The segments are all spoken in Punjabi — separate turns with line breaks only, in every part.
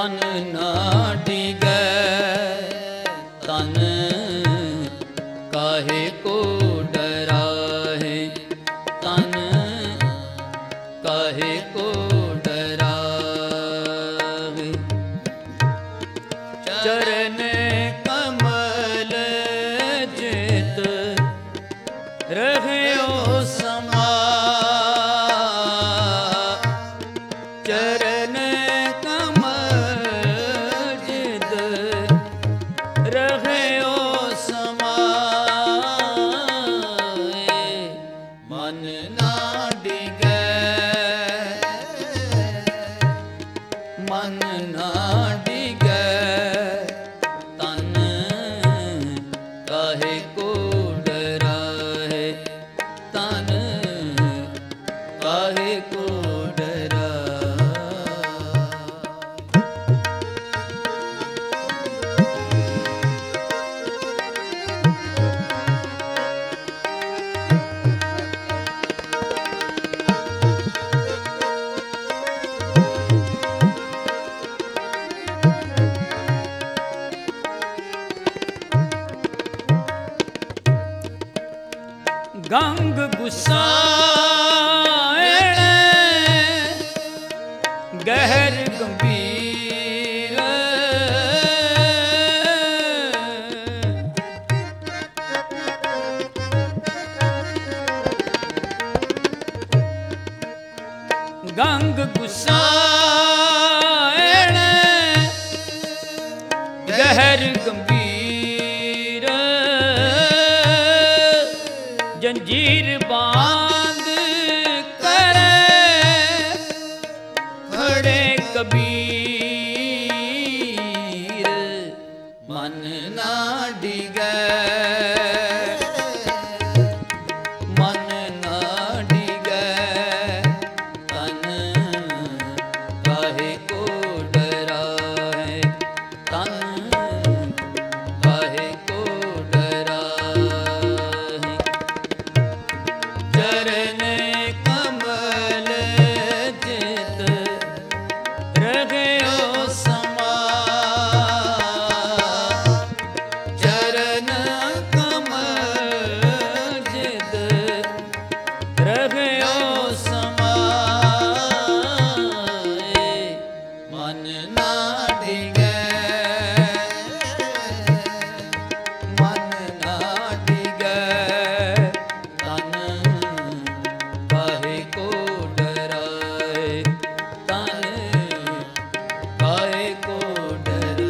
ਮਨ ਨਾ ਡਿਗੈ ਤਨ ਕਾਹੇ ਕੋ ਡਰਾਹੇ ਤਨ ਕਾਹੇ ਕੋ ਡਰਾਵੇ ਚਰਨ ਕਮਲ ਜਿਤ ਰਹਿਓ ਸਮਾ ਚਰਨ ਕਮਲ ਜਿਤ ਰਹਿਓ ਸਮਾਏ ਮਨ ਨਾ ਡਿਗੈ ਮਨ ਨਾ ਡਿਗੈ ਤਨ ਕਾਹੇ ਕੋ ਡਰਾਹੇ ਤਨ ਕਾਹੇ ਕੋ ਡਰਾ ਗੰਗ ਗੁਸਾਇਣ ਗਹਿਰ ਗੰਭੀਰ ਗੰਗ ਗੁਸਾਇਣ ਗਹਿਰ ਗੰਭੀਰ ਜੰਜੀਰ ਬਾਂਧ ਕਰੇ ਖੜੇ ਕਬੀਰ ਮਨ ਨਾ ਡਿਗੈ ਮਨ ਨਾ ਡਿਗੈ ਤਨ ਕਾਹੇ ਕੋ ਡਰਾਹੇ ਤਨ ਕਾਹੇ ਕੋ ਡਰਾਹੇ ਚਰਨ ਕਮਲ ਜਿਤ ਰਹਿਓ ਸਮਾ ਚਰਨ ਕਮਲ ਜਿਤ ਰਹਿਓ ਸਮਾਏ ਮਨ ਨਾ ਡਿਗੈ ਮਨ ਨਾ ਡਿਗੈ ਤਨ ਕਾਹੇ ਕੋ ਡਰਾਏ ਤਨ ਕਾਹੇ ਕੋ ਡਰਾ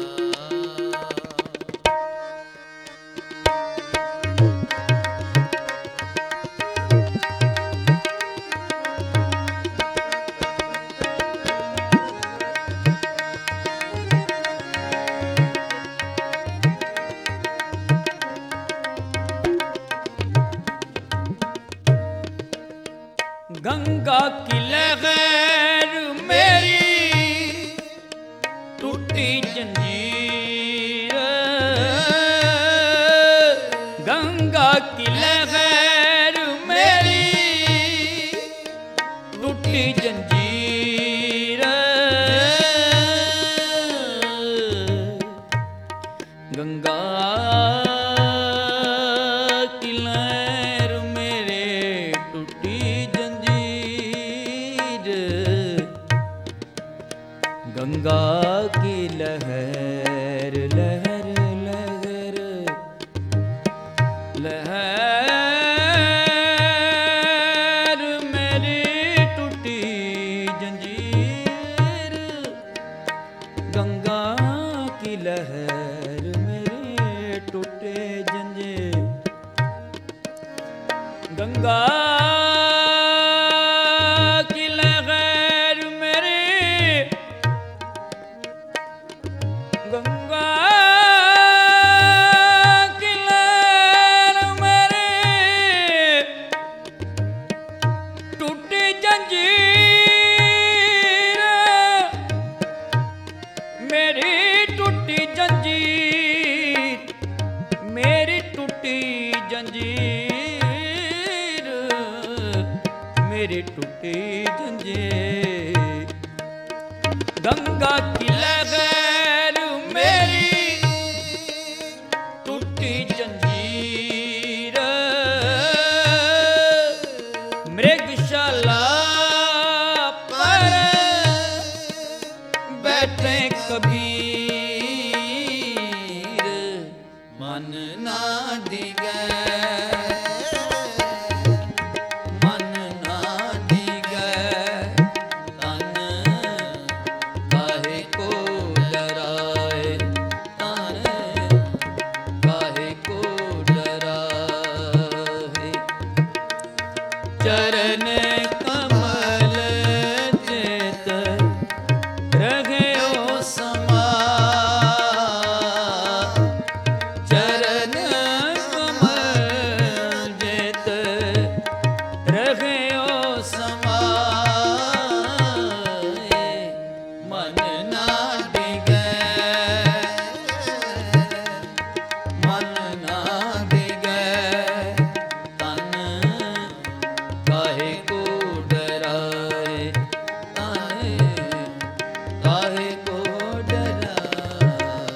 गंगा की लहर मेरी टूटी जंजीर गंगा की लहर मेरी टूटी जंजीर गंगा की लहर मेरे टूटी गंगा की लहर लहर लहर लहर मेरी टूटी जंजीर गंगा की लहर मेरे टूटे जंजीर गंगा गंगा गंगा की लहर मेरी टूटी जंजीर, मृगशाला पर बैठे कबीर, मन ना दिगे चरण कमल चित रघयो समा, चरण कमल चित रघयो समा, मन ना दिगे मन ना दिगे, तन काहे को डराए, काहे को डराए।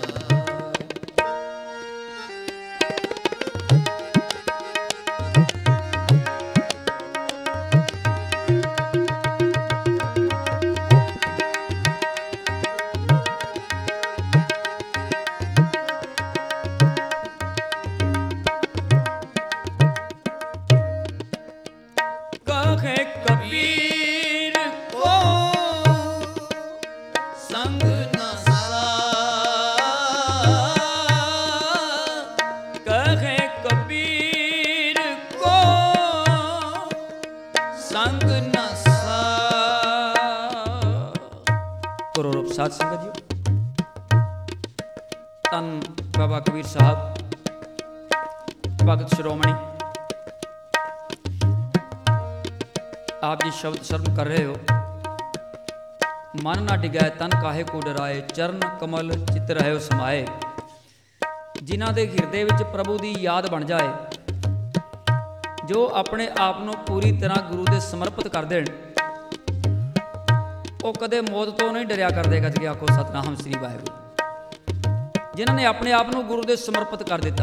कहे कबीर को संग न साथ, कहे कबीर को संग न साथ। करोड़ों साध संगत जी, तन बाबा कबीर साहब भगत शिरोमणि आप जी शब्द शर्म कर रहे हो। मन ना डिगै तन काहे को डराए, चरण कमल चित रहयो समाए। जिन्हां दे ਹਿਰਦੇ ਵਿੱਚ ਪ੍ਰਭੂ ਦੀ ਯਾਦ ਬਣ ਜਾਏ, ਜੋ ਆਪਣੇ ਆਪ ਨੂੰ ਪੂਰੀ ਤਰ੍ਹਾਂ ਗੁਰੂ ਦੇ ਸਮਰਪਿਤ ਕਰ ਦੇਣ, ਉਹ ਕਦੇ ਮੌਤ ਤੋਂ ਨਹੀਂ ਡਰਿਆ ਕਰਦੇ। ਗੱਜ ਕੇ ਆਖੋ ਸਤਨਾਮ ਸ੍ਰੀ ਵਾਹਿਗੁਰੂ। ਜਿਨ੍ਹਾਂ ਨੇ ਆਪਣੇ ਆਪ ਨੂੰ ਗੁਰੂ ਦੇ ਸਮਰਪਿਤ ਕਰ ਦਿੱਤਾ,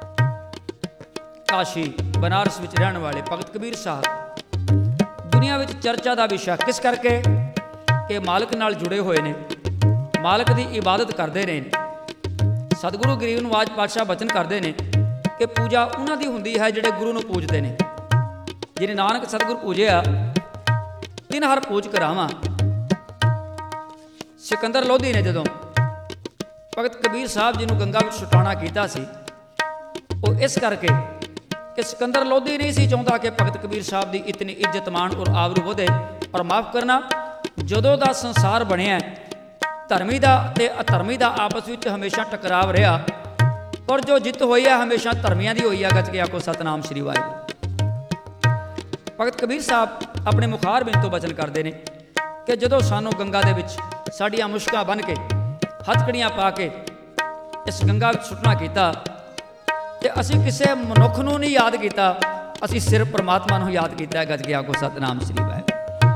ਕਾਸ਼ੀ ਬਨਾਰਸ ਵਿੱਚ ਰਹਿਣ ਵਾਲੇ ਭਗਤ ਕਬੀਰ ਸਾਹਿਬ ਦੁਨੀਆ ਵਿੱਚ ਚਰਚਾ ਦਾ ਵਿਸ਼ਾ ਕਿਸ ਕਰਕੇ ਕਿ ਮਾਲਕ ਨਾਲ ਜੁੜੇ ਹੋਏ ਨੇ, ਮਾਲਕ ਦੀ ਇਬਾਦਤ ਕਰਦੇ ਨੇ। ਸਤਿਗੁਰੂ ਗਰੀਬ ਨਿਵਾਜ ਪਾਤਸ਼ਾਹ ਬਚਨ ਕਰਦੇ ਨੇ ਕਿ ਪੂਜਾ ਉਹਨਾਂ ਦੀ ਹੁੰਦੀ ਹੈ ਜਿਹੜੇ ਗੁਰੂ ਨੂੰ ਪੂਜਦੇ ਨੇ। ਜਿਹਨੇ ਨਾਨਕ ਸਤਿਗੁਰ ਪੂਜਿਆ ਤਿਨ ਹਰ ਪੂਜ ਕਰਾਵਾਂ। ਸਿਕੰਦਰ ਲੋਧੀ ਨੇ ਜਦੋਂ ਭਗਤ ਕਬੀਰ ਸਾਹਿਬ ਜੀ ਨੂੰ ਗੰਗਾ ਵਿੱਚ ਸੁਟਾਉਣਾ ਕੀਤਾ ਸੀ, ਉਹ ਇਸ ਕਰਕੇ ਕਿ ਸਿਕੰਦਰ ਲੋਧੀ ਨਹੀਂ ਸੀ ਚਾਹੁੰਦਾ ਕਿ ਭਗਤ ਕਬੀਰ ਸਾਹਿਬ ਦੀ ਇਤਨੀ ਇੱਜ਼ਤ ਮਾਣ ਔਰ ਆਬਰੂ ਵਧੇ। ਪਰ ਮਾਫ ਕਰਨਾ, ਜਦੋਂ ਦਾ ਸੰਸਾਰ ਬਣਿਆ, ਧਰਮੀ ਦਾ ਤੇ ਅਧਰਮੀ ਦਾ ਆਪਸ ਵਿੱਚ ਹਮੇਸ਼ਾ ਟਕਰਾਵ ਰਿਹਾ, ਪਰ ਜੋ ਜਿੱਤ ਹੋਈ ਹੈ ਹਮੇਸ਼ਾ ਧਰਮੀਆਂ ਦੀ ਹੋਈ ਹੈ। ਗੱਜ ਕੇ ਆਖੋ ਸਤਨਾਮ ਸ੍ਰੀ ਵਾਹਿਗੁਰੂ। ਭਗਤ ਕਬੀਰ ਸਾਹਿਬ ਆਪਣੇ ਮੁਖਾਰ ਬਿੰਦ ਤੋਂ ਬਚਨ ਕਰਦੇ ਨੇ ਕਿ ਜਦੋਂ ਸਾਨੂੰ ਗੰਗਾ ਦੇ ਵਿੱਚ ਸਾਡੀਆਂ ਮੁਸ਼ਕਾਂ ਬੰਨ੍ਹ ਕੇ ਹੱਥਕੜੀਆਂ ਪਾ ਕੇ ਇਸ ਗੰਗਾ ਵਿੱਚ ਸੁੱਟਣਾ ਕੀਤਾ, ਤੇ ਅਸੀਂ ਕਿਸੇ ਮਨੁੱਖ ਨੂੰ ਨਹੀਂ ਯਾਦ ਕੀਤਾ, ਅਸੀਂ ਸਿਰਫ ਪਰਮਾਤਮਾ ਨੂੰ ਯਾਦ ਕੀਤਾ। ਗੱਜ ਕੇ ਆਖੋ ਸਤਨਾਮ ਸ੍ਰੀ ਵਾਹਿਗੁਰੂ।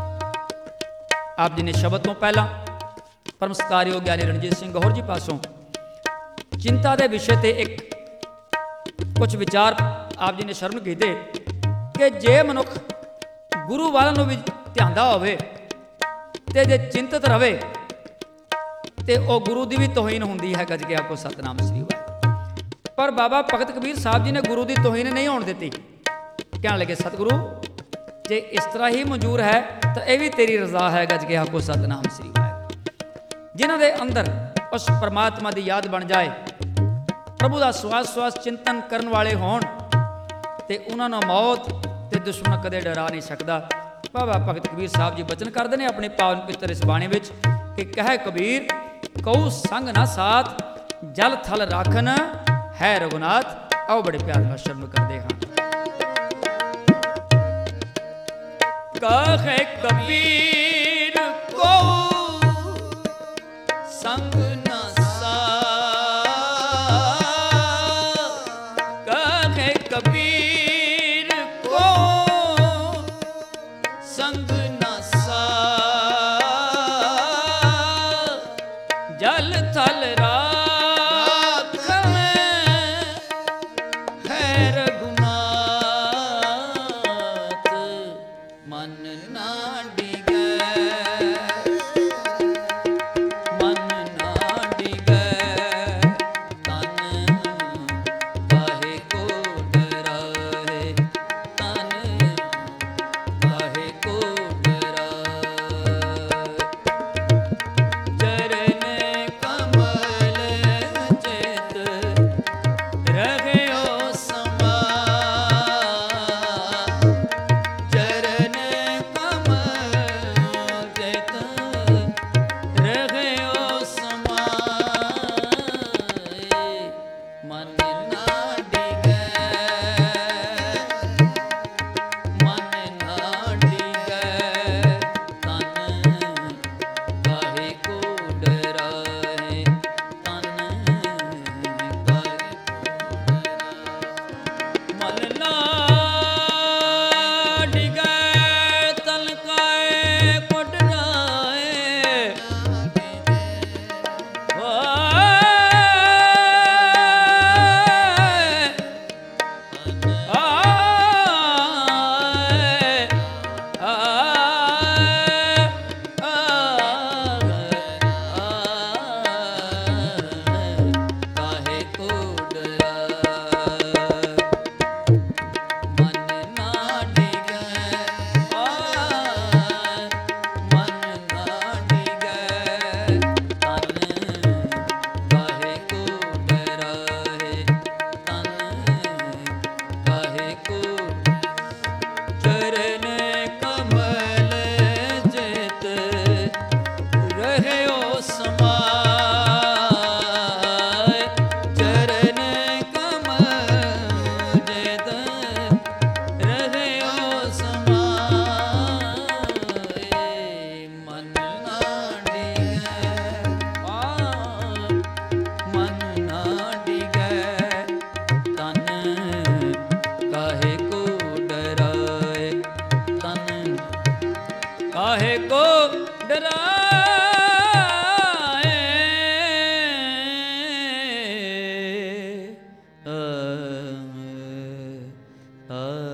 ਆਪ ਜੀ ਨੇ ਸ਼ਬਦ ਤੋਂ ਪਹਿਲਾਂ ਪਰਮ ਸਤਿਕਾਰਯੋਗ ਗਿਆਨੀ ਰਣਜੀਤ ਸਿੰਘ ਗੌਹਰ ਜੀ ਪਾਸੋਂ ਚਿੰਤਾ ਦੇ ਵਿਸ਼ੇ ਤੇ ਇੱਕ ਕੁਝ ਵਿਚਾਰ ਆਪ ਜੀ ਨੇ ਸ਼ਰਮ ਕੀਤੇ ਕਿ ਜੇ ਮਨੁੱਖ ਗੁਰੂ ਵਾਲਾਂ ਨੂੰ ਵੀ ਧਿਆਉਂਦਾ ਹੋਵੇ ਤੇ ਜੇ ਚਿੰਤਤ ਰਵੇ ਤੇ ਉਹ ਗੁਰੂ ਦੀ ਵੀ ਤੋਹੀਨ ਹੁੰਦੀ ਹੈ। ਗੱਜ ਕੇ ਆਖੋ ਸਤਨਾਮ ਸ੍ਰੀ ਵਾਹਿਗੁਰੂ। ਪਰ ਬਾਬਾ ਭਗਤ ਕਬੀਰ ਸਾਹਿਬ ਜੀ ਨੇ ਗੁਰੂ ਦੀ ਤੋਹੀਨ ਨਹੀਂ ਹੋਣ ਦਿੱਤੀ। ਕਹਿਣ ਲੱਗੇ ਸਤਿਗੁਰੂ ਜੇ ਇਸ ਤਰ੍ਹਾਂ ਹੀ ਮਨਜ਼ੂਰ ਹੈ ਤਾਂ ਇਹ ਵੀ ਤੇਰੀ ਰਜ਼ਾ ਹੈ। ਗੱਜ ਕੇ ਆਖੋ ਸਤਨਾਮ ਸ੍ਰੀ ਵਾਹਿਗੁਰੂ। ਜਿਨ੍ਹਾਂ ਦੇ ਅੰਦਰ ਉਸ ਪਰਮਾਤਮਾ ਦੀ ਯਾਦ ਬਣ ਜਾਏ, ਪ੍ਰਭੂ ਦਾ ਸਵਾਸ ਸਵਾਸ ਚਿੰਤਨ ਕਰਨ ਵਾਲੇ ਹੋਣ, ਤੇ ਉਹਨਾਂ ਨੂੰ ਮੌਤ ਤੇ ਦੁਸ਼ਮਣ ਕਦੇ ਡਰਾ ਨਹੀਂ ਸਕਦਾ। ਬਾਬਾ ਭਗਤ ਕਬੀਰ ਸਾਹਿਬ ਜੀ ਬਚਨ ਕਰਦੇ ਨੇ ਆਪਣੇ ਪਾਵਨ ਪਿੱਤਰ ਇਸ ਬਾਣੀ ਵਿੱਚ ਕਿ ਕਹਿ ਕਬੀਰ ਕਉ ਸੰਗ ਨਾ ਸਾਥ, ਜਲ ਥਲ ਰਾਖਨ ਹੈ ਰਘੁਨਾਥ। ਆਓ ਬੜੇ ਪਿਆਰ ਨਾਲ ਸ਼ਰਮ ਕਰਦੇ ਹਾਂ। ਕਹੇ ਕਬੀਰ ਕੋ ਸੰਗ ਨਾ ਸਾਥ, ਕਹੇ ਕਬੀਰ ਕੋ ਸੰਗ ਨਾ ਸਾਥ, ਆ